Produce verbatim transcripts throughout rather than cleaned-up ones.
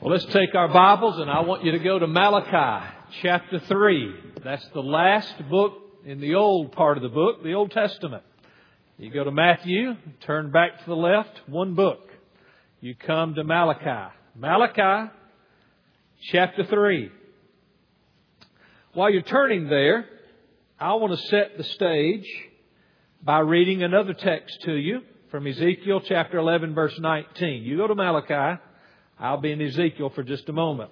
Well, let's take our Bibles and I want you to go to Malachi chapter three. That's the last book in the old part of the book, the Old Testament. You go to Matthew, turn back to the left, one book. You come to Malachi. Malachi chapter three. While you're turning there, I want to set the stage by reading another text to you from Ezekiel chapter eleven, verse nineteen. You go to Malachi. I'll be in Ezekiel for just a moment.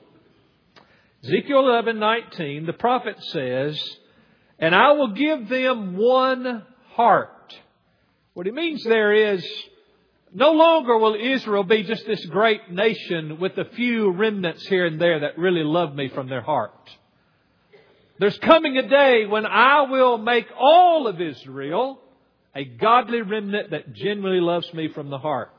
Ezekiel eleven nineteen, the prophet says, "And I will give them one heart." What he means there is, no longer will Israel be just this great nation with a few remnants here and there that really love me from their heart. There's coming a day when I will make all of Israel a godly remnant that genuinely loves me from the heart.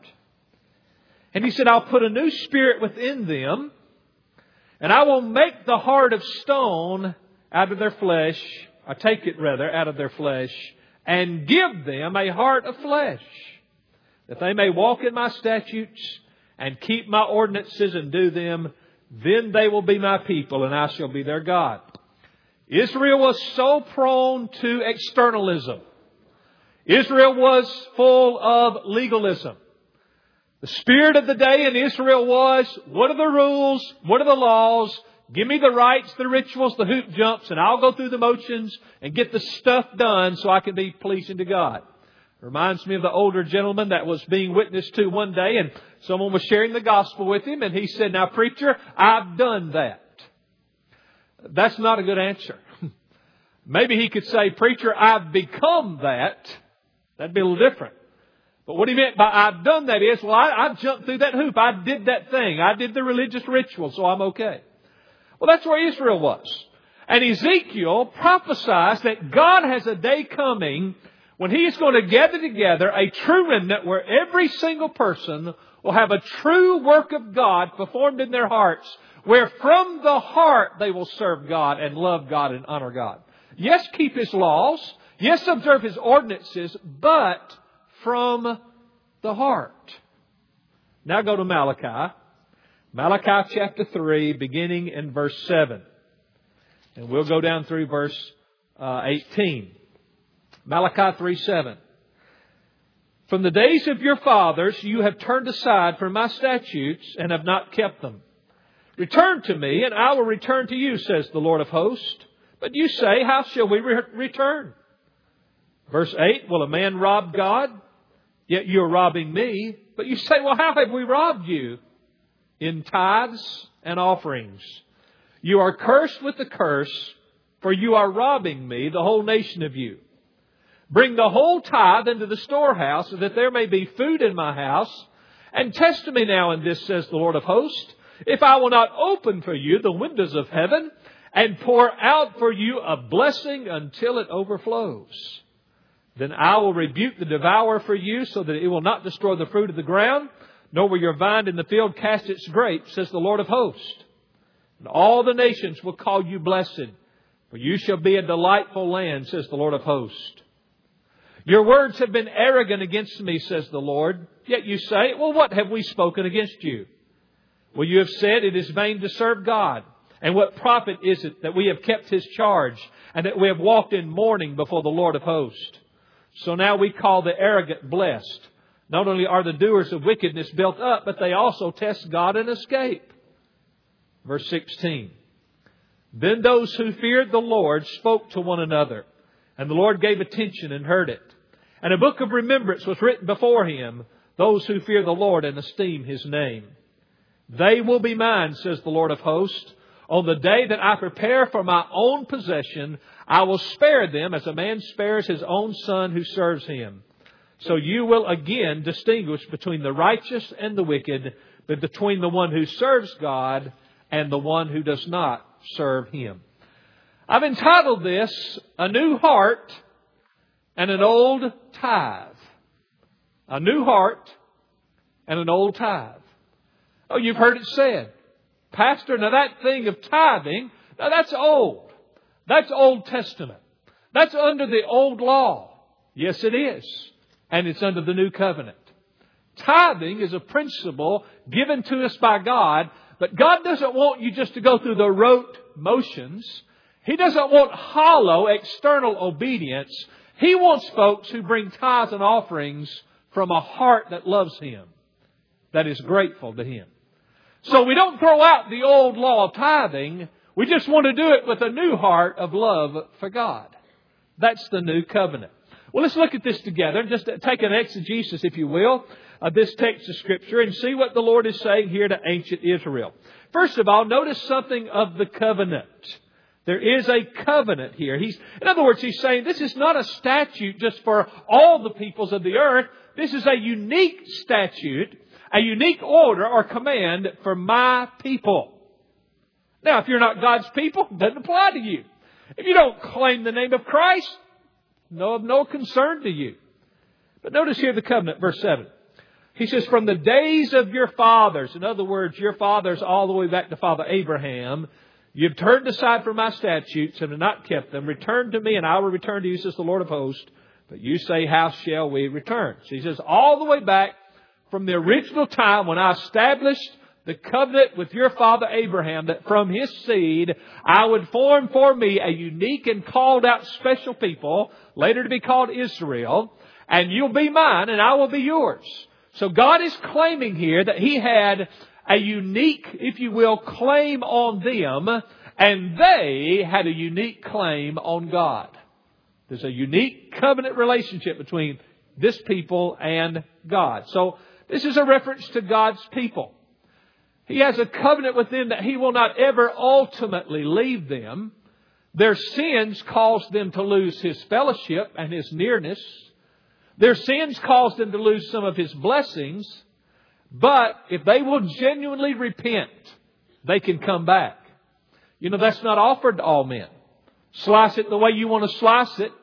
And he said, I'll put a new spirit within them, and I will make the heart of stone out of their flesh, or take it rather out of their flesh, and give them a heart of flesh, that they may walk in my statutes and keep my ordinances and do them. Then they will be my people, and I shall be their God. Israel was so prone to externalism. Israel was full of legalism. The spirit of the day in Israel was, what are the rules? What are the laws? Give me the rites, the rituals, the hoop jumps, and I'll go through the motions and get the stuff done so I can be pleasing to God. Reminds me of the older gentleman that was being witnessed to one day, and someone was sharing the gospel with him, and he said, "Now, preacher, I've done that." That's not a good answer. Maybe he could say, "Preacher, I've become that." That'd be a little different. But what he meant by "I've done that" is, well, I, I jumped through that hoop. I did that thing. I did the religious ritual, so I'm okay. Well, that's where Israel was. And Ezekiel prophesies that God has a day coming when He is going to gather together a true remnant where every single person will have a true work of God performed in their hearts, where from the heart they will serve God and love God and honor God. Yes, keep His laws. Yes, observe His ordinances, but from the heart. Now go to Malachi. Malachi chapter three, beginning in verse seven. And we'll go down through verse uh, eighteen. Malachi three seven. "From the days of your fathers you have turned aside from my statutes and have not kept them. Return to me, and I will return to you, says the Lord of hosts. But you say, how shall we re- return? Verse eight, will a man rob God? Yet you are robbing me. But you say, well, how have we robbed you? In tithes and offerings. You are cursed with the curse, for you are robbing me, the whole nation of you. Bring the whole tithe into the storehouse, so that there may be food in my house. And test me now in this, says the Lord of hosts, if I will not open for you the windows of heaven and pour out for you a blessing until it overflows. Then I will rebuke the devourer for you, so that it will not destroy the fruit of the ground, nor will your vine in the field cast its grapes, says the Lord of hosts. And all the nations will call you blessed, for you shall be a delightful land, says the Lord of hosts. Your words have been arrogant against me, says the Lord. Yet you say, well, what have we spoken against you? Well, you have said it is vain to serve God. And what profit is it that we have kept His charge, and that we have walked in mourning before the Lord of hosts? So now we call the arrogant blessed. Not only are the doers of wickedness built up, but they also test God and escape. Verse sixteen. Then those who feared the Lord spoke to one another, and the Lord gave attention and heard it. And a book of remembrance was written before Him, those who fear the Lord and esteem His name. They will be mine, says the Lord of hosts. On the day that I prepare for my own possession, I will spare them as a man spares his own son who serves him. So you will again distinguish between the righteous and the wicked, but between the one who serves God and the one who does not serve Him." I've entitled this, "A New Heart and an Old Tithe." A new heart and an old tithe. Oh, you've heard it said, "Pastor, now that thing of tithing, now that's old. That's Old Testament. That's under the old law." Yes, it is. And it's under the new covenant. Tithing is a principle given to us by God But God doesn't want you just to go through the rote motions. He doesn't want hollow external obedience. He wants folks who bring tithes and offerings from a heart that loves Him, that is grateful to Him. So we don't throw out the old law of tithing. We just want to do it with a new heart of love for God. That's the new covenant. Well, let's look at this together. Just take an exegesis, if you will, of this text of Scripture and see what the Lord is saying here to ancient Israel. First of all, notice something of the covenant. There is a covenant here. He's, in other words, He's saying this is not a statute just for all the peoples of the earth. This is a unique statute, a unique order or command for my people. Now, if you're not God's people, it doesn't apply to you. If you don't claim the name of Christ, no, of no concern to you. But notice here the covenant, verse seven. He says, from the days of your fathers, in other words, your fathers all the way back to Father Abraham, you've turned aside from my statutes and have not kept them. Return to me and I will return to you, says the Lord of hosts. But you say, how shall we return? So he says, all the way back from the original time when I established the covenant with your father Abraham, that from his seed I would form for me a unique and called out special people, later to be called Israel, and you'll be mine and I will be yours. So God is claiming here that He had a unique, if you will, claim on them, and they had a unique claim on God. There's a unique covenant relationship between this people and God. So this is a reference to God's people. He has a covenant with them that He will not ever ultimately leave them. Their sins caused them to lose His fellowship and His nearness. Their sins caused them to lose some of His blessings. But if they will genuinely repent, they can come back. You know, that's not offered to all men. Slice it the way you want to slice it.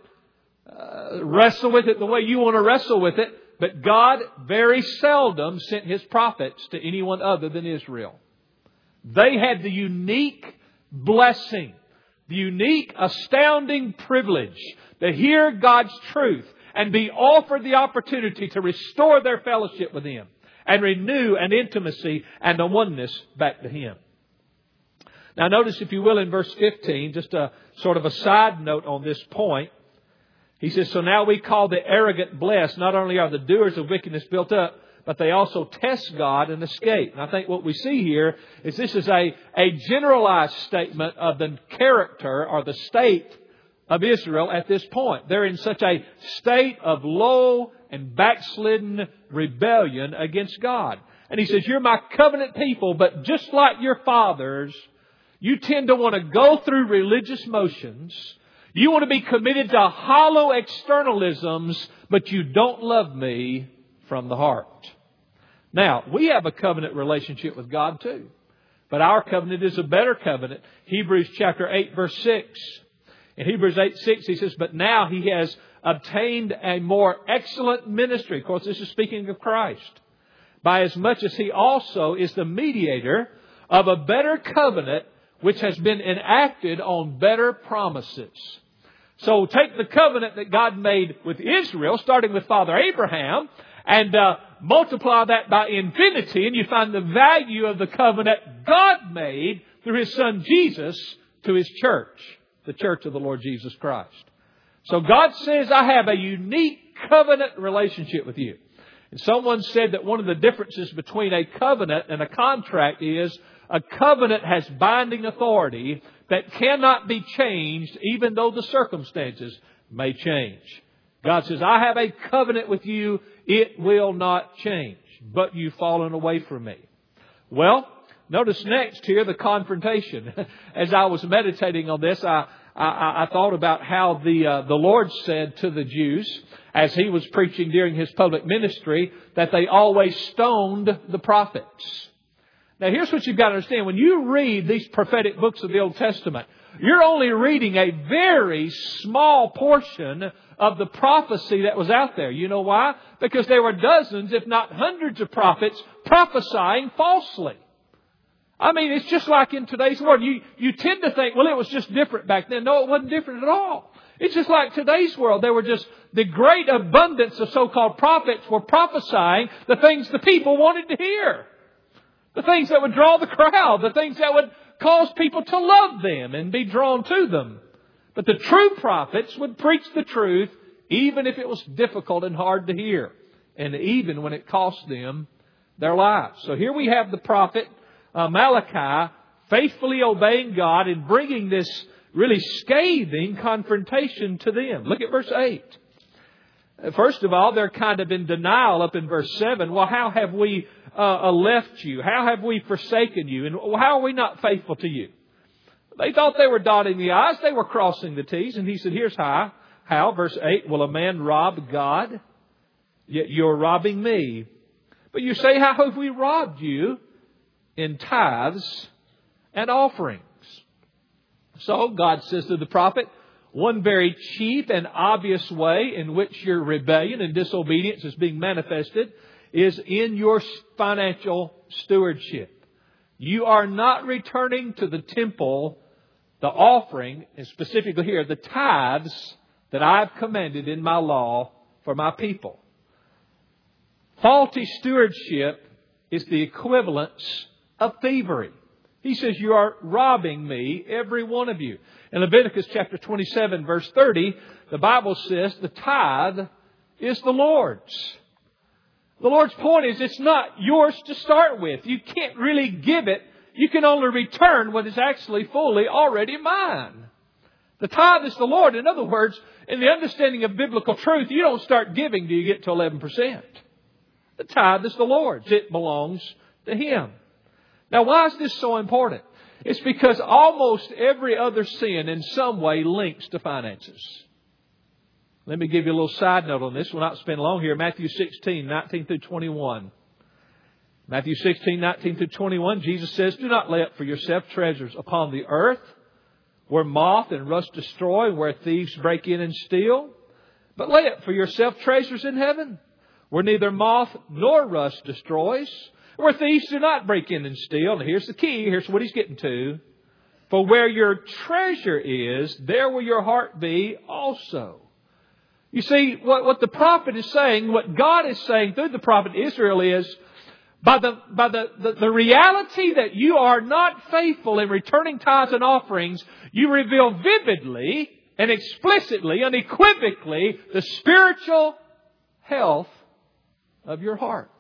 Uh, wrestle with it the way you want to wrestle with it. But God very seldom sent His prophets to anyone other than Israel. They had the unique blessing, the unique, astounding privilege to hear God's truth and be offered the opportunity to restore their fellowship with Him and renew an intimacy and a oneness back to Him. Now notice, if you will, in verse fifteen, just a sort of a side note on this point. He says, so now we call the arrogant blessed. Not only are the doers of wickedness built up, but they also test God and escape. And I think what we see here is this is a, a generalized statement of the character or the state of Israel at this point. They're in such a state of low and backslidden rebellion against God. And He says, you're my covenant people, but just like your fathers, you tend to want to go through religious motions. You want to be committed to hollow externalisms, but you don't love me from the heart. Now, we have a covenant relationship with God too. But our covenant is a better covenant. Hebrews chapter eight, verse six. In Hebrews eight, six, he says, but now He has obtained a more excellent ministry. Of course, this is speaking of Christ. By as much as He also is the mediator of a better covenant, which has been enacted on better promises. So take the covenant that God made with Israel, starting with Father Abraham, and uh, multiply that by infinity, and you find the value of the covenant God made through His Son Jesus to His church, the church of the Lord Jesus Christ. So God says, I have a unique covenant relationship with you. And someone said that one of the differences between a covenant and a contract is a covenant has binding authority that cannot be changed even though the circumstances may change. God says, I have a covenant with you. It will not change, but you've fallen away from me. Well, notice next here the confrontation. As I was meditating on this, I, I, I thought about how the, uh, the Lord said to the Jews as He was preaching during His public ministry that they always stoned the prophets. Now, here's what you've got to understand. When you read these prophetic books of the Old Testament, you're only reading a very small portion of the prophecy that was out there. You know why? Because there were dozens, if not hundreds of prophets prophesying falsely. I mean, it's just like in today's world. You, you tend to think, well, it was just different back then. No, it wasn't different at all. It's just like today's world. There were just the great abundance of so-called prophets were prophesying the things the people wanted to hear. The things that would draw the crowd. The things that would cause people to love them and be drawn to them. But the true prophets would preach the truth even if it was difficult and hard to hear. And even when it cost them their lives. So here we have the prophet uh, Malachi faithfully obeying God and bringing this really scathing confrontation to them. Look at verse eight. First of all, they're kind of in denial up in verse seven. Well, how have we uh, left you? How have we forsaken you? And how are we not faithful to you? They thought they were dotting the I's. They were crossing the T's. And he said, here's how. How? Verse eight. Will a man rob God? Yet you're robbing me. But you say, how have we robbed you? In tithes and offerings. So God says to the prophet, one very cheap and obvious way in which your rebellion and disobedience is being manifested is in your financial stewardship. You are not returning to the temple the offering, and specifically here, the tithes that I've commanded in my law for my people. Faulty stewardship is the equivalence of thievery. He says, you are robbing me, every one of you. In Leviticus chapter twenty-seven, verse thirty, the Bible says the tithe is the Lord's. The Lord's point is it's not yours to start with. You can't really give it. You can only return what is actually fully already mine. The tithe is the Lord. In other words, in the understanding of biblical truth, you don't start giving till you get to eleven percent. The tithe is the Lord's. It belongs to Him. Now, why is this so important? It's because almost every other sin in some way links to finances. Let me give you a little side note on this. We'll not spend long here. Matthew sixteen, nineteen through twenty-one. Matthew sixteen, nineteen through twenty-one, Jesus says, do not lay up for yourself treasures upon the earth, where moth and rust destroy, where thieves break in and steal. But lay up for yourself treasures in heaven, where neither moth nor rust destroys, where thieves do not break in and steal. And here's the key. Here's what he's getting to. For where your treasure is, there will your heart be also. You see, what, what the prophet is saying, what God is saying through the prophet Israel is, by the, by the, the, the reality that you are not faithful in returning tithes and offerings, you reveal vividly and explicitly, unequivocally, the spiritual health of your heart.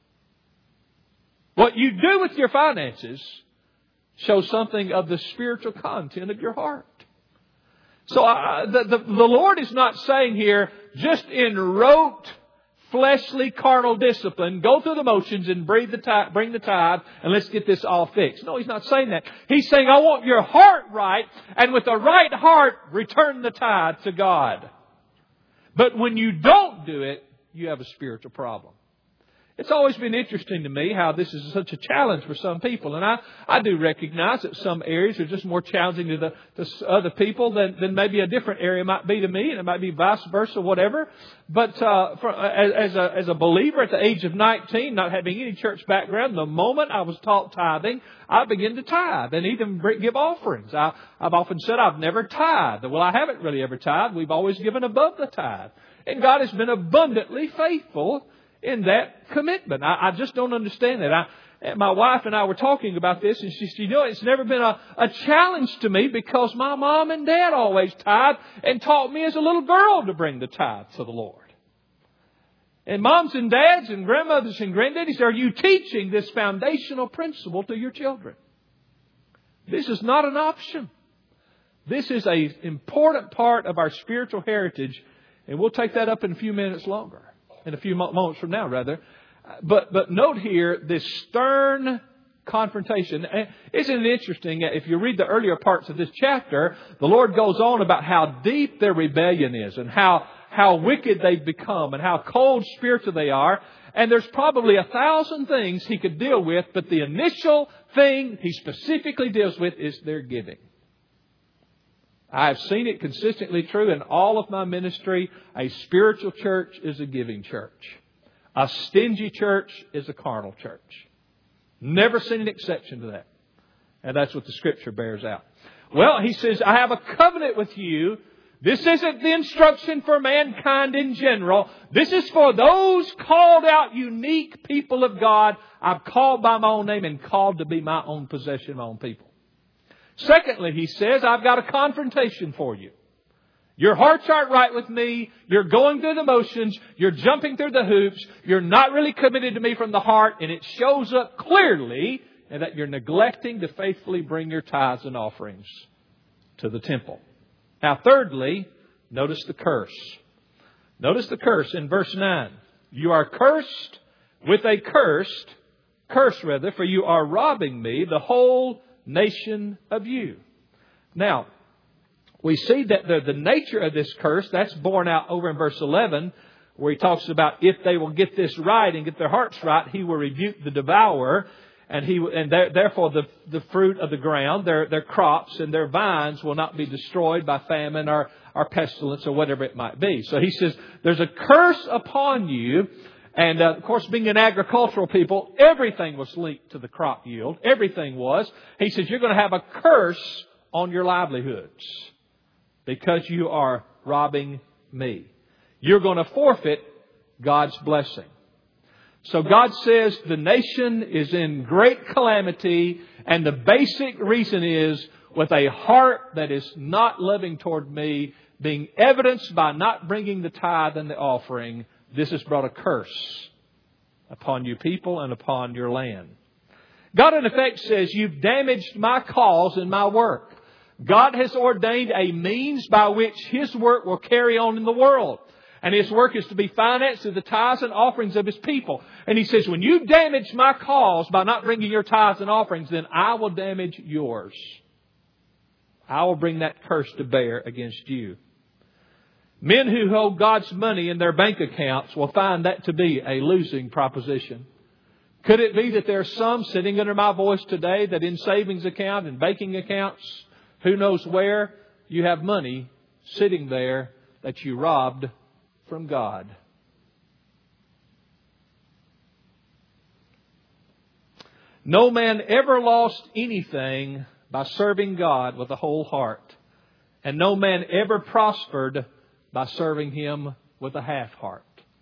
What you do with your finances shows something of the spiritual content of your heart. So uh, the, the, the Lord is not saying here, just in rote, fleshly, carnal discipline, go through the motions and breathe the tithe, bring the tithe, and let's get this all fixed. No, He's not saying that. He's saying, I want your heart right, and with the right heart, return the tithe to God. But when you don't do it, you have a spiritual problem. It's always been interesting to me how this is such a challenge for some people. And I, I do recognize that some areas are just more challenging to, the, to other people than, than maybe a different area might be to me. And it might be vice versa, whatever. But uh, for, as, as, a, as a believer at the age of nineteen, not having any church background, the moment I was taught tithing, I began to tithe and even give offerings. I, I've often said I've never tithed. Well, I haven't really ever tithed. We've always given above the tithe. And God has been abundantly faithful in that commitment. I, I just don't understand that. I, my wife and I were talking about this, and she said, you know, it's never been a, a challenge to me because my mom and dad always tithe and taught me as a little girl to bring the tithe to the Lord. And moms and dads and grandmothers and granddaddies, are you teaching this foundational principle to your children? This is not an option. This is an important part of our spiritual heritage, and we'll take that up in a few minutes longer. In a few moments from now, rather. But but note here this stern confrontation. Isn't it interesting? If you read the earlier parts of this chapter, the Lord goes on about how deep their rebellion is and how, how wicked they've become and how cold spiritual they are. And there's probably a thousand things He could deal with, but the initial thing He specifically deals with is their giving. I've seen it consistently true in all of my ministry. A spiritual church is a giving church. A stingy church is a carnal church. Never seen an exception to that. And that's what the Scripture bears out. Well, He says, I have a covenant with you This isn't the instruction for mankind in general. This is for those called out, unique people of God. I've called by my own name and called to be my own possession, my own people. Secondly, he says, I've got a confrontation for you. Your hearts aren't right with me. You're going through the motions. You're jumping through the hoops. You're not really committed to me from the heart. And it shows up clearly that you're neglecting to faithfully bring your tithes and offerings to the temple. Now, thirdly, notice the curse. Notice the curse in verse nine. You are cursed with a cursed, curse rather, for you are robbing me, the whole nation of you. Now, we see that the, the nature of this curse, that's borne out over in verse eleven, where he talks about if they will get this right and get their hearts right, he will rebuke the devourer. And he and therefore the the fruit of the ground, their their crops and their vines will not be destroyed by famine or, or pestilence or whatever it might be. So he says there's a curse upon you. And uh, of course, being an agricultural people, everything was linked to the crop yield. Everything was. He says you're going to have a curse on your livelihoods because you are robbing me. You're going to forfeit God's blessing. So God says the nation is in great calamity, and the basic reason is with a heart that is not loving toward me, being evidenced by not bringing the tithe and the offering, this has brought a curse upon you people and upon your land. God in effect says, you've damaged my cause and my work. God has ordained a means by which His work will carry on in the world. And His work is to be financed through the tithes and offerings of His people. And He says, when you damage my cause by not bringing your tithes and offerings, then I will damage yours. I will bring that curse to bear against you. Men who hold God's money in their bank accounts will find that to be a losing proposition. Could it be that there are some sitting under my voice today that in savings account and banking accounts, who knows where, you have money sitting there that you robbed from God? No man ever lost anything by serving God with a whole heart. And no man ever prospered by serving Him with a half heart.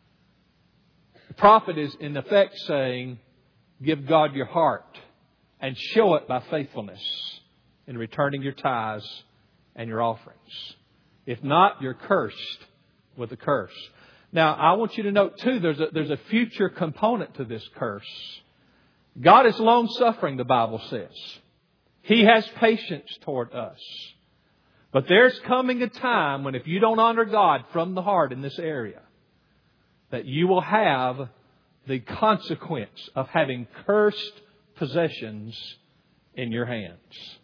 The prophet is in effect saying, give God your heart and show it by faithfulness in returning your tithes and your offerings. If not, you're cursed with a curse. Now, I want you to note too, there's a, there's a future component to this curse. God is long-suffering, the Bible says. He has patience toward us. But there's coming a time when if you don't honor God from the heart in this area, that you will have the consequence of having cursed possessions in your hands.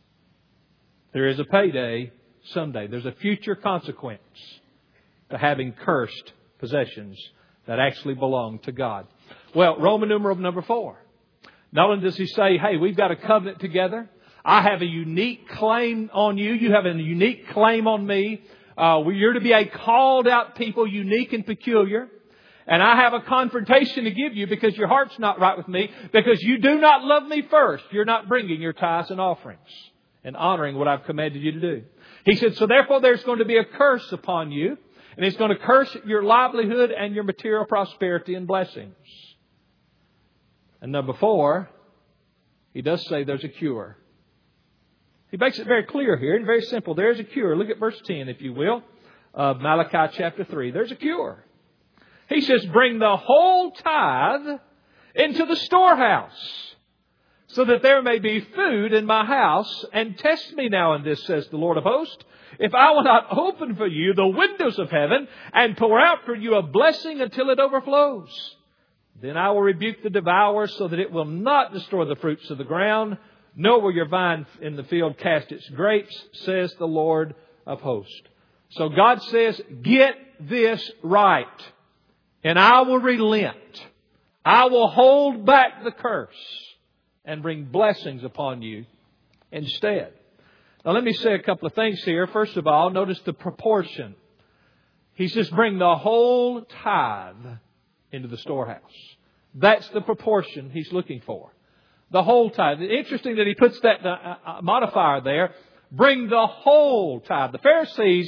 There is a payday someday. There's a future consequence to having cursed possessions that actually belong to God. Well, Roman numeral number four. Not only does he say, hey, we've got a covenant together. I have a unique claim on you. You have a unique claim on me. Uh, you're to be a called out people, unique and peculiar. And I have a confrontation to give you because your heart's not right with me. Because you do not love me first. You're not bringing your tithes and offerings and honoring what I've commanded you to do. He said, so therefore there's going to be a curse upon you. And it's going to curse your livelihood and your material prosperity and blessings. And number four, he does say there's a cure. He makes it very clear here and very simple. There's a cure. Look at verse ten, if you will, of Malachi chapter three. There's a cure. He says, bring the whole tithe into the storehouse, so that there may be food in my house, and test me now in this, says the Lord of hosts, if I will not open for you the windows of heaven and pour out for you a blessing until it overflows. Then I will rebuke the devourer so that it will not destroy the fruits of the ground, nor will your vine in the field cast its grapes, says the Lord of hosts. So God says, get this right, and I will relent. I will hold back the curse and bring blessings upon you instead. Now let me say a couple of things here. First of all, notice the proportion. He says, bring the whole tithe into the storehouse. That's the proportion he's looking for. The whole tithe. Interesting that he puts that uh, modifier there. Bring the whole tithe. The Pharisees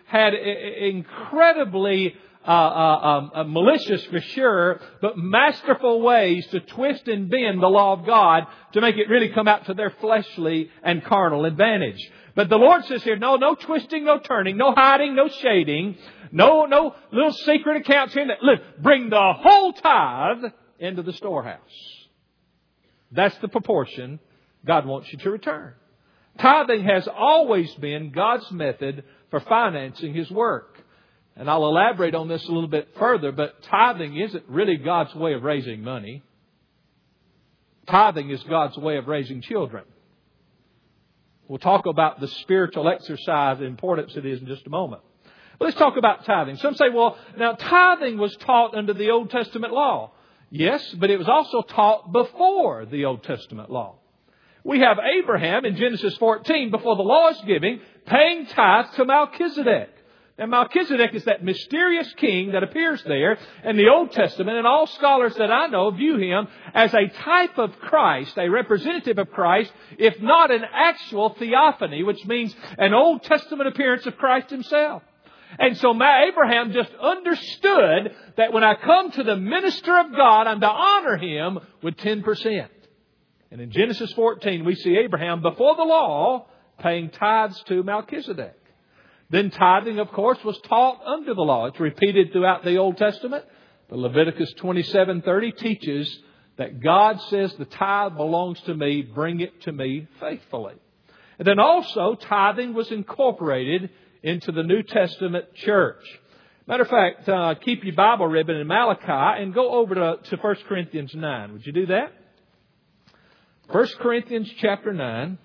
had incredibly uh, uh, um, uh, malicious for sure, but masterful ways to twist and bend the law of God to make it really come out to their fleshly and carnal advantage. But the Lord says here, no, no twisting, no turning, no hiding, no shading, no, no little secret accounts here. Look, bring the whole tithe into the storehouse. That's the proportion God wants you to return. Tithing has always been God's method for financing His work. And I'll elaborate on this a little bit further, but tithing isn't really God's way of raising money. Tithing is God's way of raising children. We'll talk about the spiritual exercise, the importance it is in just a moment. But let's talk about tithing. Some say, well, now tithing was taught under the Old Testament law. Yes, but it was also taught before the Old Testament law. We have Abraham in Genesis fourteen, before the law is given, paying tithes to Melchizedek. Now Melchizedek is that mysterious king that appears there in the Old Testament, and all scholars that I know view him as a type of Christ, a representative of Christ, if not an actual theophany, which means an Old Testament appearance of Christ Himself. And so Abraham just understood that when I come to the minister of God, I'm to honor him with ten percent. And in Genesis fourteen, we see Abraham, before the law, paying tithes to Melchizedek. Then tithing, of course, was taught under the law. It's repeated throughout the Old Testament. But Leviticus twenty-seven thirty teaches that God says the tithe belongs to me, bring it to me faithfully. And then also, tithing was incorporated into the New Testament church. Matter of fact, uh, keep your Bible ribbon in Malachi and go over to, to First Corinthians nine. Would you do that? First Corinthians chapter nine,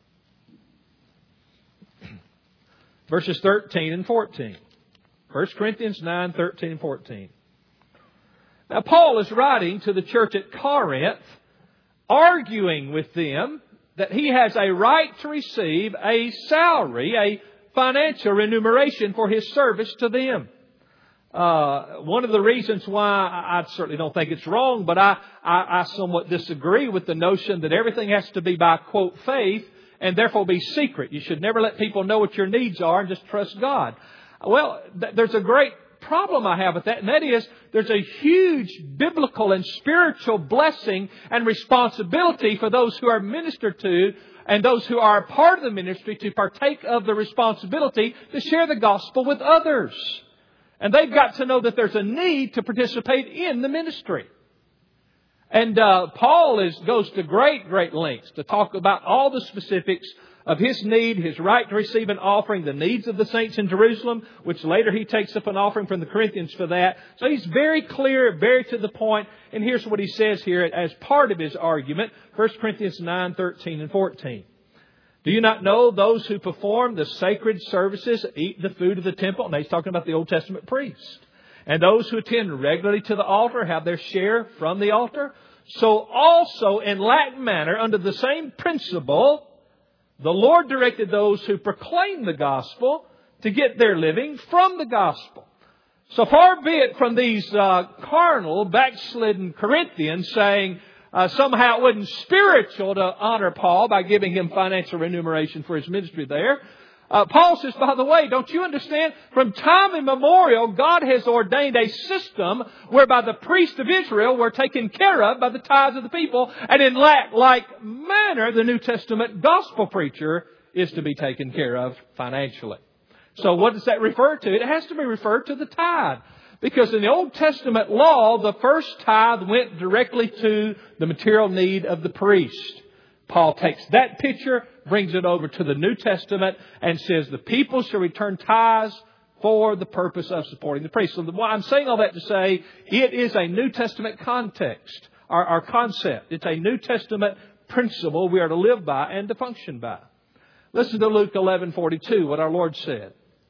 verses thirteen and fourteen. First Corinthians nine, thirteen and fourteen. Now, Paul is writing to the church at Corinth, arguing with them that he has a right to receive a salary, a financial remuneration for his service to them. Uh, one of the reasons why I, I certainly don't think it's wrong, but I, I, I somewhat disagree with the notion that everything has to be by, quote, faith and therefore be secret. You should never let people know what your needs are and just trust God. Well, th- there's a great problem I have with that, and that is there's a huge biblical and spiritual blessing and responsibility for those who are ministered to and those who are a part of the ministry to partake of the responsibility to share the gospel with others. And they've got to know that there's a need to participate in the ministry. And uh, Paul is, goes to great, great lengths to talk about all the specifics of his need, his right to receive an offering, the needs of the saints in Jerusalem, which later he takes up an offering from the Corinthians for that. So he's very clear, very to the point. And here's what he says here as part of his argument, First Corinthians nine, thirteen and fourteen. Do you not know those who perform the sacred services eat the food of the temple? Now he's talking about the Old Testament priests. And those who attend regularly to the altar have their share from the altar. So also in like manner, under the same principle, the Lord directed those who proclaim the gospel to get their living from the gospel. So far be it from these uh, carnal, backslidden Corinthians saying uh, somehow it wasn't spiritual to honor Paul by giving him financial remuneration for his ministry there. Uh, Paul says, by the way, don't you understand? From time immemorial, God has ordained a system whereby the priests of Israel were taken care of by the tithes of the people. And in like, like manner, the New Testament gospel preacher is to be taken care of financially. So what does that refer to? It has to be referred to the tithe. Because in the Old Testament law, the first tithe went directly to the material need of the priest. Paul takes that picture, brings it over to the New Testament, and says the people shall return tithes for the purpose of supporting the priest. So the, I'm saying all that to say it is a New Testament context, our, our concept. It's a New Testament principle we are to live by and to function by. Listen to Luke eleven forty-two, what our Lord said.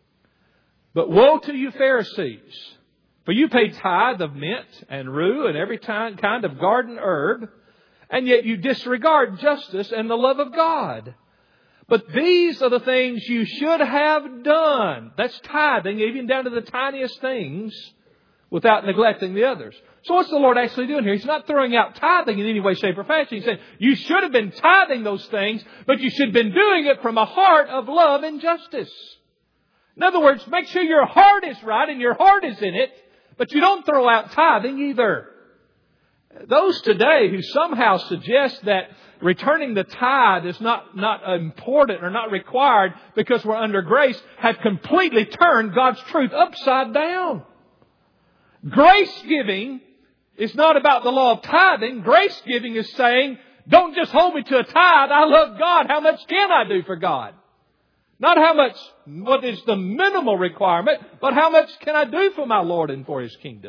But woe to you Pharisees, for you pay tithe of mint and rue and every kind of garden herb, and yet you disregard justice and the love of God. But these are the things you should have done. That's tithing, even down to the tiniest things, without neglecting the others. So what's the Lord actually doing here? He's not throwing out tithing in any way, shape, or fashion. He's saying you should have been tithing those things, but you should have been doing it from a heart of love and justice. In other words, make sure your heart is right and your heart is in it, but you don't throw out tithing either. Those today who somehow suggest that returning the tithe is not, not important or not required because we're under grace have completely turned God's truth upside down. Grace giving is not about the law of tithing. Grace giving is saying, don't just hold me to a tithe. I love God. How much can I do for God? Not how much, what is the minimal requirement, but how much can I do for my Lord and for His kingdom?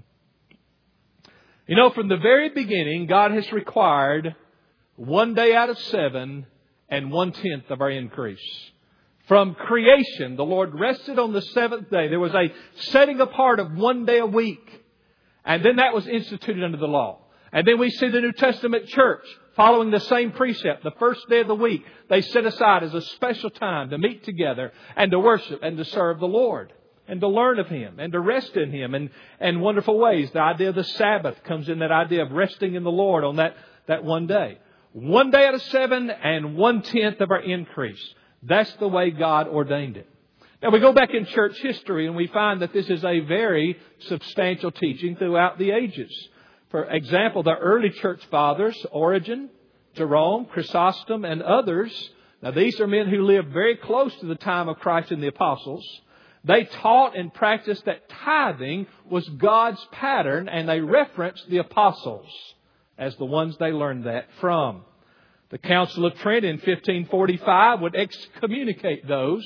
You know, from the very beginning, God has required one day out of seven and one-tenth of our increase. From creation, the Lord rested on the seventh day. There was a setting apart of one day a week. And then that was instituted under the law. And then we see the New Testament church following the same precept. The first day of the week, they set aside as a special time to meet together and to worship and to serve the Lord. And to learn of Him and to rest in Him in, in wonderful ways. The idea of the Sabbath comes in that idea of resting in the Lord on that, that one day. One day out of seven and one-tenth of our increase. That's the way God ordained it. Now we go back in church history and we find that this is a very substantial teaching throughout the ages. For example, the early church fathers, Origen, Jerome, Chrysostom, and others. Now these are men who lived very close to the time of Christ and the apostles. They taught and practiced that tithing was God's pattern, and they referenced the apostles as the ones they learned that from. The Council of Trent in fifteen forty-five would excommunicate those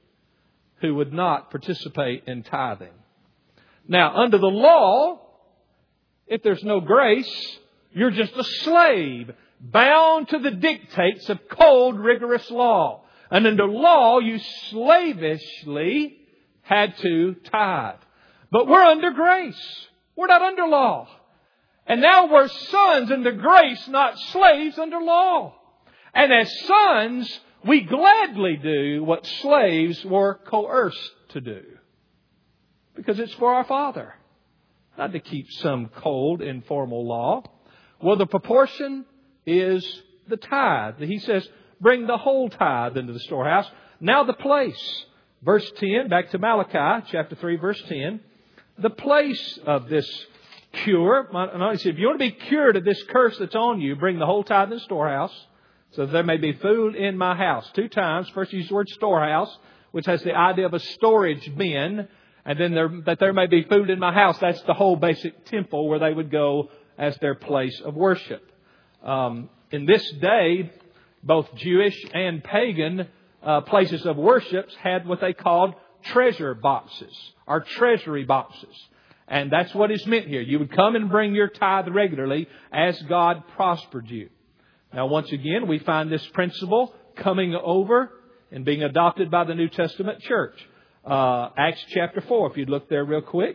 who would not participate in tithing. Now, under the law, if there's no grace, you're just a slave, bound to the dictates of cold, rigorous law. And under law, you slavishly had to tithe. But we're under grace. We're not under law. And now we're sons under grace, not slaves under law. And as sons, we gladly do what slaves were coerced to do. Because it's for our Father. Not to keep some cold, informal law. Well, the proportion is the tithe. He says, bring the whole tithe into the storehouse. Now the place. Verse ten, back to Malachi, chapter three, verse ten. The place of this cure. He said, if you want to be cured of this curse that's on you, bring the whole tithe in the storehouse, so that there may be food in my house. Two times. First, use the word storehouse, which has the idea of a storage bin. And then there, that there may be food in my house. That's the whole basic temple where they would go as their place of worship. Um, in this day, both Jewish and pagan Uh, places of worship had what they called treasure boxes or treasury boxes. And that's what is meant here. You would come and bring your tithe regularly as God prospered you. Now, once again, we find this principle coming over and being adopted by the New Testament church. Uh, Acts chapter four, if you'd look there real quick.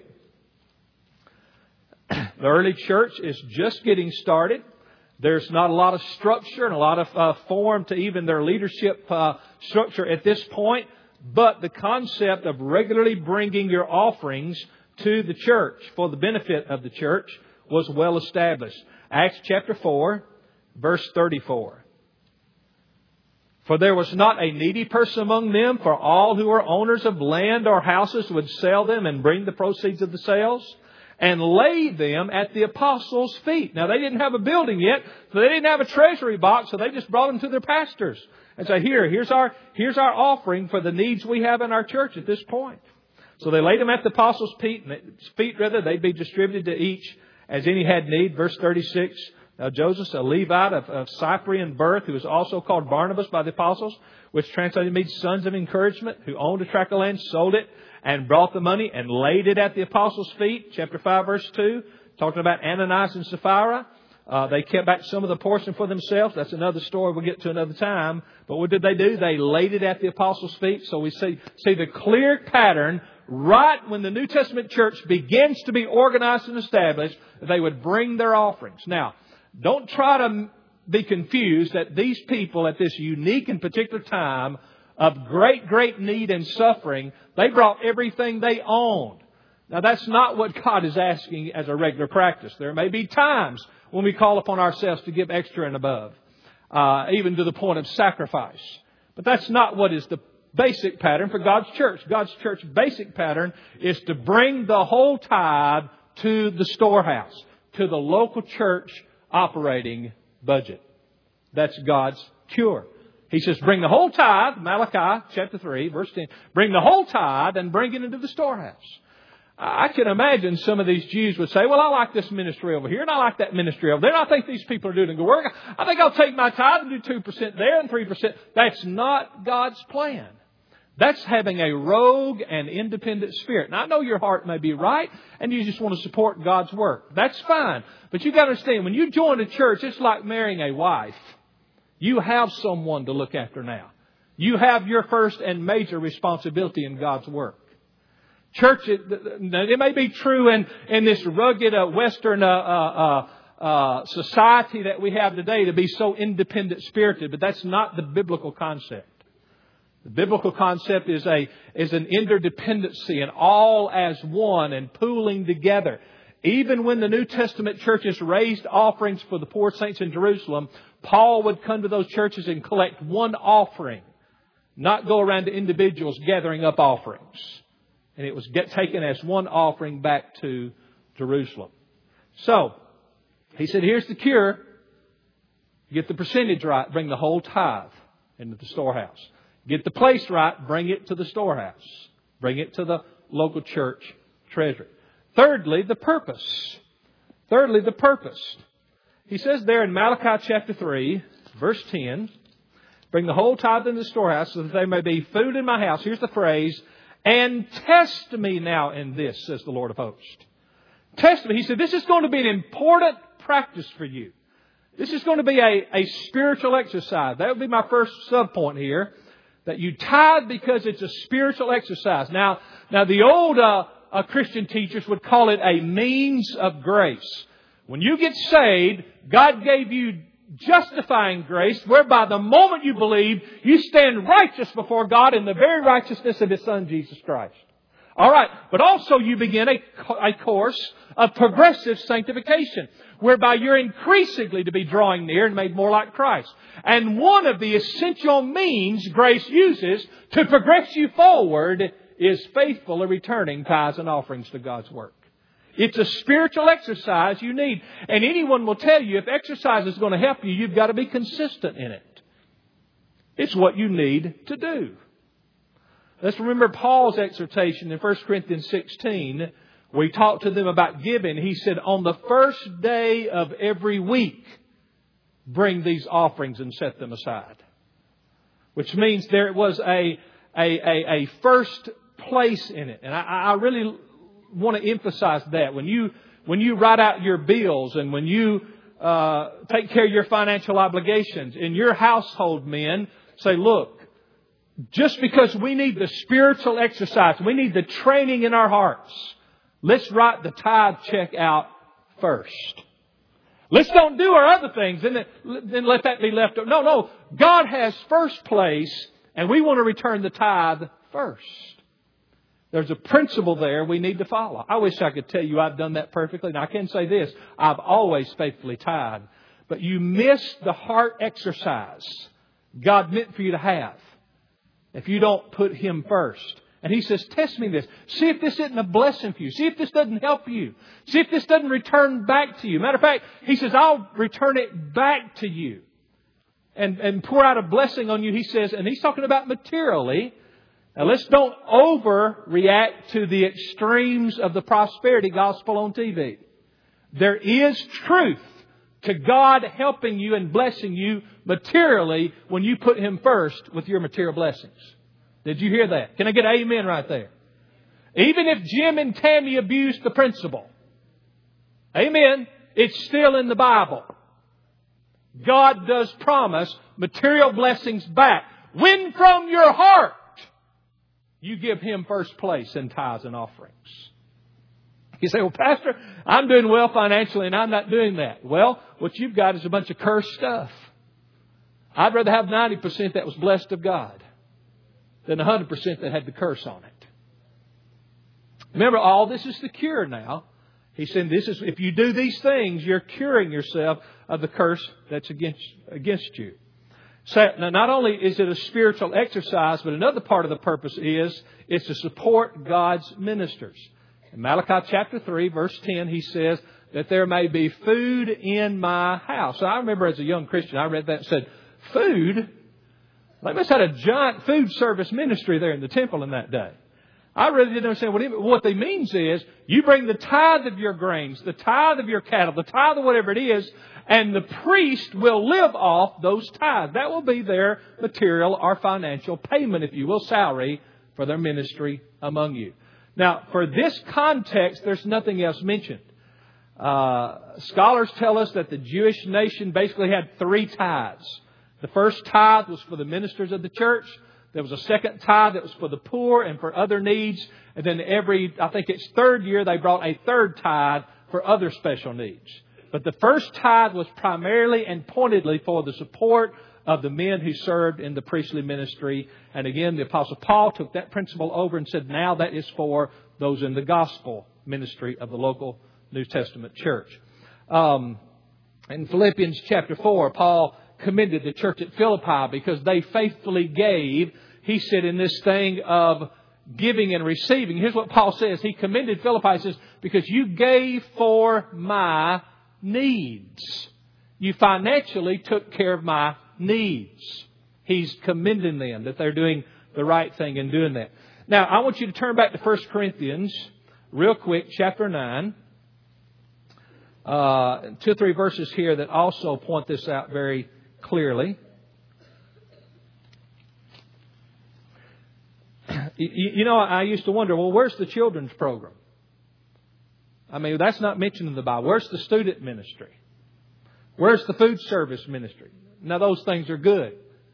The early church is just getting started. There's not a lot of structure and a lot of uh, form to even their leadership uh, structure at this point. But the concept of regularly bringing your offerings to the church for the benefit of the church was well established. Acts chapter four, verse thirty-four. For there was not a needy person among them, for all who were owners of land or houses would sell them and bring the proceeds of the sales and lay them at the apostles' feet. Now, they didn't have a building yet, so they didn't have a treasury box, so they just brought them to their pastors and say, here, here's our, here's our offering for the needs we have in our church at this point. So they laid them at the apostles' feet, feet rather, they'd be distributed to each as any had need. Verse thirty-six, now Joseph, a Levite of, of Cyprian birth, who was also called Barnabas by the apostles, which translated means sons of encouragement, who owned a tract of land, sold it, and brought the money and laid it at the apostles' feet. Chapter five, verse two, talking about Ananias and Sapphira. Uh, they kept back some of the portion for themselves. That's another story we'll get to another time. But what did they do? They laid it at the apostles' feet. So we see, see the clear pattern right when the New Testament church begins to be organized and established, they would bring their offerings. Now, don't try to be confused that these people at this unique and particular time of great, great need and suffering, they brought everything they owned. Now, that's not what God is asking as a regular practice. There may be times when we call upon ourselves to give extra and above, uh, even to the point of sacrifice. But that's not what is the basic pattern for God's church. God's church basic pattern is to bring the whole tithe to the storehouse, to the local church operating budget. That's God's cure. He says, bring the whole tithe, Malachi chapter three, verse ten, bring the whole tithe and bring it into the storehouse. I can imagine some of these Jews would say, well, I like this ministry over here and I like that ministry over there. And I think these people are doing a good work. I think I'll take my tithe and do two percent there and three percent. That's not God's plan. That's having a rogue and independent spirit. Now, I know your heart may be right and you just want to support God's work. That's fine. But you've got to understand, when you join a church, it's like marrying a wife. You have someone to look after now. You have your first and major responsibility in God's work. Church, it, it may be true in, in this rugged uh, Western uh, uh, uh, society that we have today to be so independent spirited, but that's not the biblical concept. The biblical concept is a is an interdependency and all as one and pooling together. Even when the New Testament churches raised offerings for the poor saints in Jerusalem, Paul would come to those churches and collect one offering, not go around to individuals gathering up offerings. And it was get taken as one offering back to Jerusalem. So, he said, here's the cure. Get the percentage right, bring the whole tithe into the storehouse. Get the place right, bring it to the storehouse. Bring it to the local church treasury. Thirdly, the purpose. Thirdly, the purpose. He says there in Malachi chapter three, verse ten, bring the whole tithe into the storehouse so that there may be food in my house. Here's the phrase, and test me now in this, says the Lord of hosts. Test me. He said, this is going to be an important practice for you. This is going to be a, a spiritual exercise. That would be my first sub-point here. That you tithe because it's a spiritual exercise. Now, now the old uh, uh, Christian teachers would call it a means of grace. When you get saved, God gave you justifying grace, whereby the moment you believe, you stand righteous before God in the very righteousness of His Son, Jesus Christ. All right, but also you begin a, a course of progressive sanctification, whereby you're increasingly to be drawing near and made more like Christ. And one of the essential means grace uses to progress you forward is faithfully returning tithes and offerings to God's work. It's a spiritual exercise you need. And anyone will tell you if exercise is going to help you, you've got to be consistent in it. It's what you need to do. Let's remember Paul's exhortation in First Corinthians sixteen, where he talked to them about giving. He said, on the first day of every week, bring these offerings and set them aside. Which means there was a, a, a, a first place in it. And I, I really want to emphasize that. When you, when you write out your bills and when you uh, take care of your financial obligations in your household, men, say, look, just because we need the spiritual exercise, we need the training in our hearts, let's write the tithe check out first. Let's don't do our other things and then let that be left over. No, no. God has first place and we want to return the tithe first. There's a principle there we need to follow. I wish I could tell you I've done that perfectly. Now I can say this. I've always faithfully tithed. But you miss the heart exercise God meant for you to have if you don't put Him first. And He says, test me this. See if this isn't a blessing for you. See if this doesn't help you. See if this doesn't return back to you. Matter of fact, He says, I'll return it back to you. And, and pour out a blessing on you, He says. And He's talking about materially. Now let's don't overreact to the extremes of the prosperity gospel on T V. There is truth to God helping you and blessing you materially when you put Him first with your material blessings. Did you hear that? Can I get an amen right there? Even if Jim and Tammy abused the principle, amen, it's still in the Bible. God does promise material blessings back when from your heart you give Him first place in tithes and offerings. You say, well, Pastor, I'm doing well financially and I'm not doing that. Well, what you've got is a bunch of cursed stuff. I'd rather have ninety percent that was blessed of God than one hundred percent that had the curse on it. Remember, all this is the cure now. He said, this is, if you do these things, you're curing yourself of the curse that's against, against you. So now, not only is it a spiritual exercise, but another part of the purpose is, is to support God's ministers. In Malachi chapter three, verse ten, he says that there may be food in my house. So I remember as a young Christian, I read that and said, food? They must have had a giant food service ministry there in the temple in that day. I really didn't understand what it, what they means is, you bring the tithe of your grains, the tithe of your cattle, the tithe of whatever it is, and the priest will live off those tithes. That will be their material or financial payment, if you will, salary for their ministry among you. Now, for this context, there's nothing else mentioned. Uh, scholars tell us that the Jewish nation basically had three tithes. The first tithe was for the ministers of the church. There was a second tithe that was for the poor and for other needs. And then every, I think it's third year, they brought a third tithe for other special needs. But the first tithe was primarily and pointedly for the support of the men who served in the priestly ministry. And again, the Apostle Paul took that principle over and said, now that is for those in the gospel ministry of the local New Testament church. Um, in Philippians chapter four, Paul commended the church at Philippi because they faithfully gave. He said in this thing of giving and receiving, here's what Paul says. He commended Philippi. He says, because you gave for my needs. You financially took care of my needs. He's commending them that they're doing the right thing in doing that. Now, I want you to turn back to First Corinthians real quick, chapter nine. Uh, two or three verses here that also point this out very clearly. You, you know, I used to wonder, well, where's the children's program? I mean, that's not mentioned in the Bible. Where's the student ministry? Where's the food service ministry? Now, those things are good.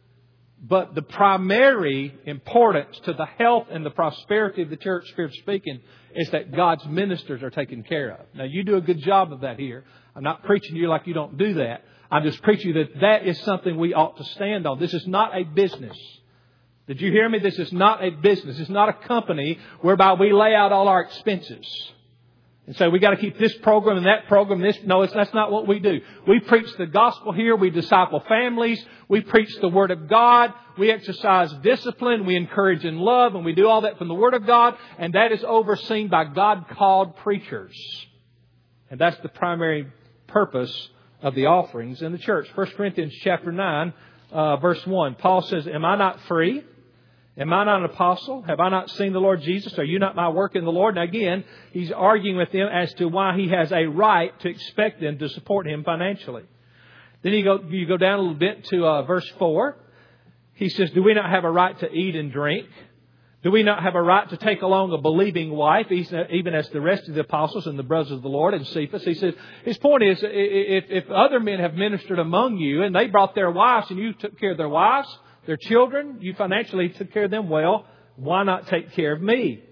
But the primary importance to the health and the prosperity of the church, spiritually speaking, is that God's ministers are taken care of. Now, you do a good job of that here. I'm not preaching to you like you don't do that. I'm just preaching that that is something we ought to stand on. This is not a business. Did you hear me? This is not a business. It's not a company whereby we lay out all our expenses and say, we got to keep this program and that program. This no, it's, that's not what we do. We preach the gospel here. We disciple families. We preach the Word of God. We exercise discipline. We encourage in love. And we do all that from the Word of God. And that is overseen by God-called preachers. And that's the primary purpose of the offerings in the church. First Corinthians chapter nine, uh, verse one. Paul says, am I not free? Am I not an apostle? Have I not seen the Lord Jesus? Are you not my work in the Lord? Now again, he's arguing with them as to why he has a right to expect them to support him financially. Then you go, you go down a little bit to uh, verse four. He says, do we not have a right to eat and drink? Do we not have a right to take along a believing wife, even as the rest of the apostles and the brothers of the Lord and Cephas? He says, his point is, if, if other men have ministered among you and they brought their wives and you took care of their wives, their children, you financially took care of them well, why not take care of me?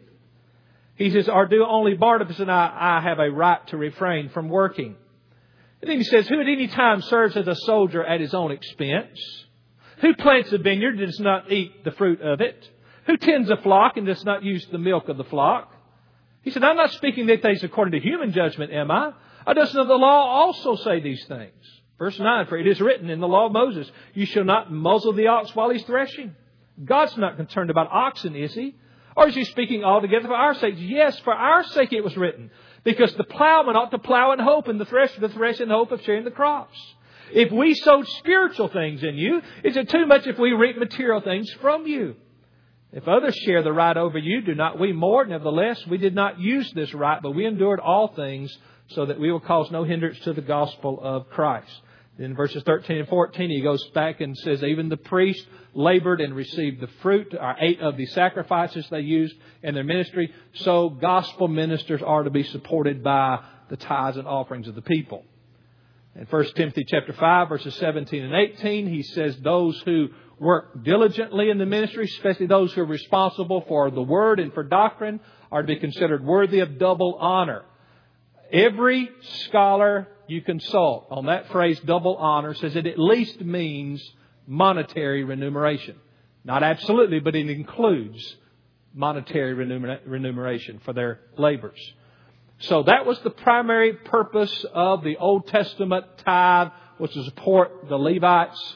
He says, or do only Barnabas and I, I have a right to refrain from working? And then he says, who at any time serves as a soldier at his own expense? Who plants a vineyard and does not eat the fruit of it? Who tends a flock and does not use the milk of the flock? He said, I'm not speaking that things according to human judgment, am I? Or does the law also say these things? Verse nine, for it is written in the law of Moses, you shall not muzzle the ox while he's threshing. God's not concerned about oxen, is he? Or is he speaking altogether for our sake? Yes, for our sake it was written. Because the plowman ought to plow in hope and the thresher to thresh in hope of sharing the crops. If we sowed spiritual things in you, is it too much if we reap material things from you? If others share the right over you, do not we more? Nevertheless, we did not use this right, but we endured all things so that we will cause no hindrance to the gospel of Christ. In verses thirteen and fourteen, he goes back and says, even the priest labored and received the fruit, or ate of the sacrifices they used in their ministry. So gospel ministers are to be supported by the tithes and offerings of the people. In First Timothy chapter five, verses seventeen and eighteen, he says those who work diligently in the ministry, especially those who are responsible for the word and for doctrine, are to be considered worthy of double honor. Every scholar you consult on that phrase, double honor, says it at least means monetary remuneration. Not absolutely, but it includes monetary remuneration for their labors. So that was the primary purpose of the Old Testament tithe, was to support the Levites,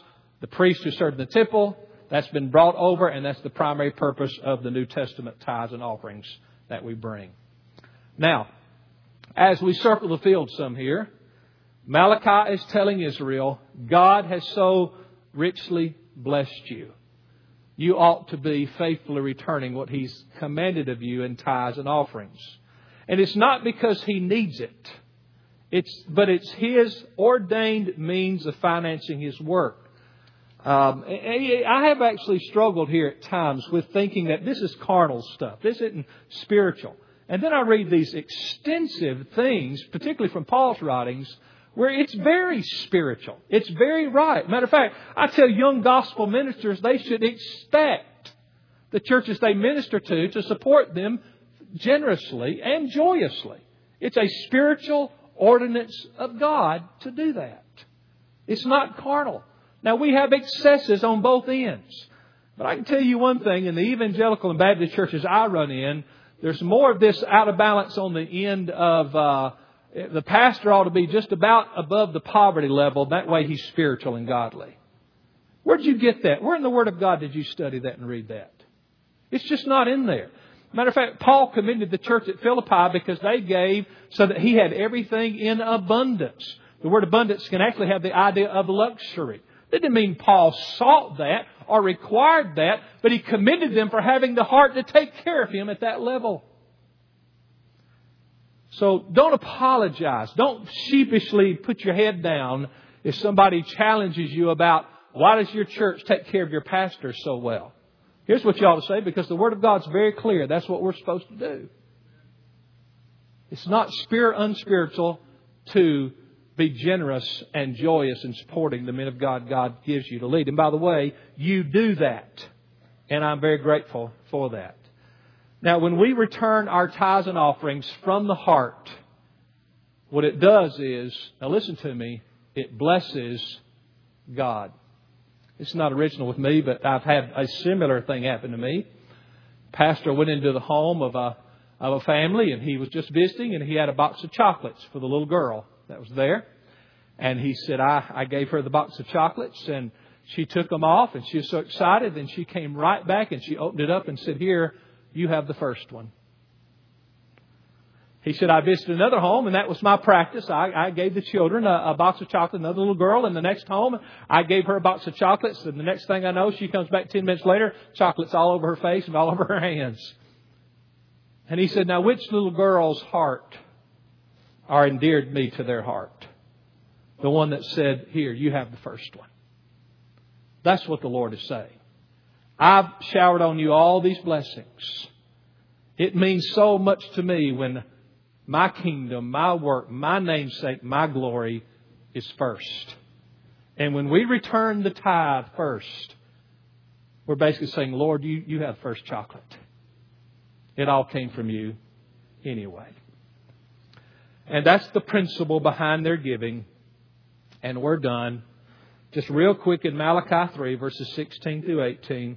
The priest who served in the temple, that's been brought over, and that's the primary purpose of the New Testament tithes and offerings that we bring. Now, as we circle the field some here, Malachi is telling Israel, God has so richly blessed you. You ought to be faithfully returning what He's commanded of you in tithes and offerings. And it's not because He needs it. It's, but it's His ordained means of financing His work. Um, I have actually struggled here at times with thinking that this is carnal stuff. This isn't spiritual. And then I read these extensive things, particularly from Paul's writings, where it's very spiritual. It's very right. Matter of fact, I tell young gospel ministers they should expect the churches they minister to to support them generously and joyously. It's a spiritual ordinance of God to do that. It's not carnal. Now, we have excesses on both ends. But I can tell you one thing, in the evangelical and Baptist churches I run in, there's more of this out of balance on the end of uh, the pastor ought to be just about above the poverty level. That way he's spiritual and godly. Where did you get that? Where in the Word of God did you study that and read that? It's just not in there. Matter of fact, Paul commended the church at Philippi because they gave so that he had everything in abundance. The word abundance can actually have the idea of luxury. That didn't mean Paul sought that or required that, but he commended them for having the heart to take care of him at that level. So don't apologize. Don't sheepishly put your head down if somebody challenges you about why does your church take care of your pastor so well. Here's what you ought to say, because the Word of God's very clear. That's what we're supposed to do. It's not spirit unspiritual to be generous and joyous in supporting the men of God God gives you to lead. And by the way, you do that. And I'm very grateful for that. Now, when we return our tithes and offerings from the heart, what it does is, now listen to me, it blesses God. It's not original with me, but I've had a similar thing happen to me. Pastor went into the home of a, of a family, and he was just visiting, and he had a box of chocolates for the little girl that was there. And he said, I, I gave her the box of chocolates, and she took them off, and she was so excited. And she came right back, and she opened it up and said, here, you have the first one. He said, I visited another home, and that was my practice. I, I gave the children a, a box of chocolate. Another little girl in the next home, I gave her a box of chocolates. And the next thing I know, she comes back ten minutes later, chocolates all over her face and all over her hands. And he said, now which little girl's heart are endeared me to their heart? The one that said, here, you have the first one. That's what the Lord is saying. I've showered on you all these blessings. It means so much to me when my kingdom, my work, my namesake, my glory is first. And when we return the tithe first, we're basically saying, Lord, you, you have first chocolate. It all came from you anyway. And that's the principle behind their giving. And we're done. Just real quick in Malachi three, verses sixteen through eighteen.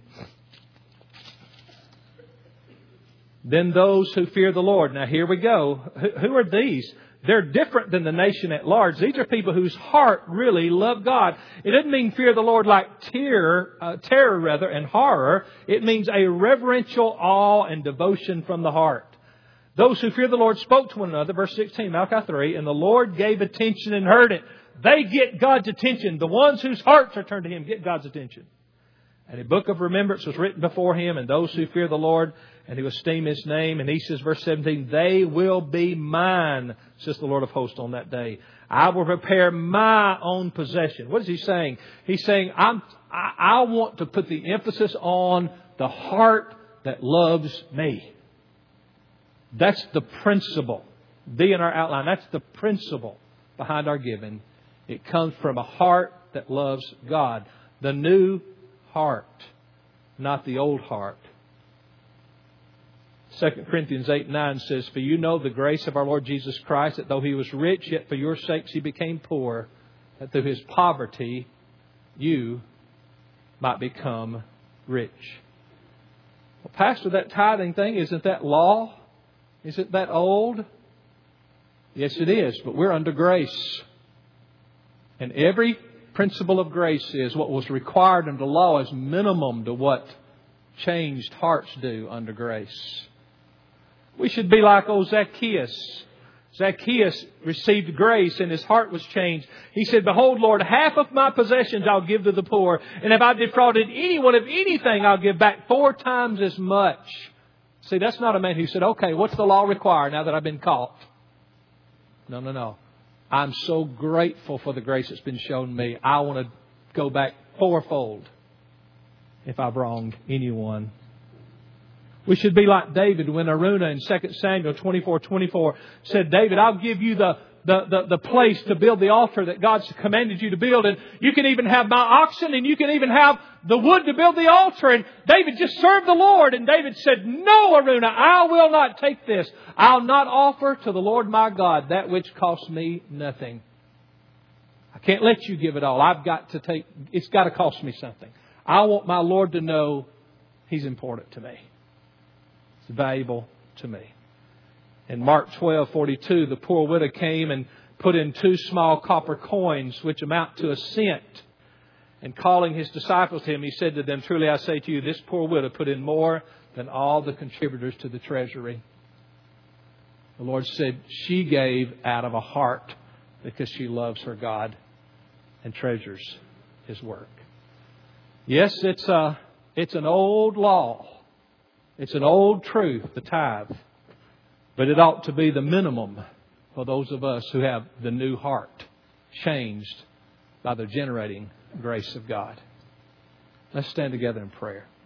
Then those who fear the Lord. Now here we go. Who are these? They're different than the nation at large. These are people whose heart really love God. It doesn't mean fear the Lord like terror, uh, terror rather, and horror. It means a reverential awe and devotion from the heart. Those who fear the Lord spoke to one another, verse sixteen, Malachi three, and the Lord gave attention and heard it. They get God's attention. The ones whose hearts are turned to Him get God's attention. And a book of remembrance was written before Him, and those who fear the Lord and who esteem His name. And He says, verse seventeen, they will be mine, says the Lord of hosts on that day. I will prepare my own possession. What is He saying? He's saying, I'm, I, I want to put the emphasis on the heart that loves me. That's the principle. D in our outline, that's the principle behind our giving. It comes from a heart that loves God. The new heart, not the old heart. Second Corinthians eight nine says, for you know the grace of our Lord Jesus Christ, that though He was rich, yet for your sakes He became poor, that through His poverty you might become rich. Well, Pastor, that tithing thing, isn't that law? Isn't that old? Yes, it is, but we're under grace. And every principle of grace is what was required under law is minimum to what changed hearts do under grace. We should be like old Zacchaeus. Zacchaeus received grace and his heart was changed. He said, "Behold, Lord, half of my possessions I'll give to the poor. And if I've defrauded anyone of anything, I'll give back four times as much." See, that's not a man who said, "Okay, what's the law require now that I've been caught?" No, no, no. I'm so grateful for the grace that's been shown me. I want to go back fourfold if I've wronged anyone. We should be like David when Araunah in Second Samuel twenty-four twenty-four said, "David, I'll give you the, the, the, the place to build the altar that God's commanded you to build. And you can even have my oxen and you can even have the wood to build the altar." And David just served the Lord. And David said, "No, Araunah, I will not take this. I'll not offer to the Lord my God that which costs me nothing. I can't let you give it all. I've got to take, it's got to cost me something. I want my Lord to know He's important to me. It's valuable to me." In Mark twelve forty-two, the poor widow came and put in two small copper coins, which amount to a cent. And calling His disciples to Him, He said to them, "Truly I say to you, this poor widow put in more than all the contributors to the treasury." The Lord said she gave out of a heart because she loves her God and treasures His work. Yes, it's a, it's an old law. It's an old truth, the tithe. But it ought to be the minimum for those of us who have the new heart changed by the generating grace of God. Let's stand together in prayer.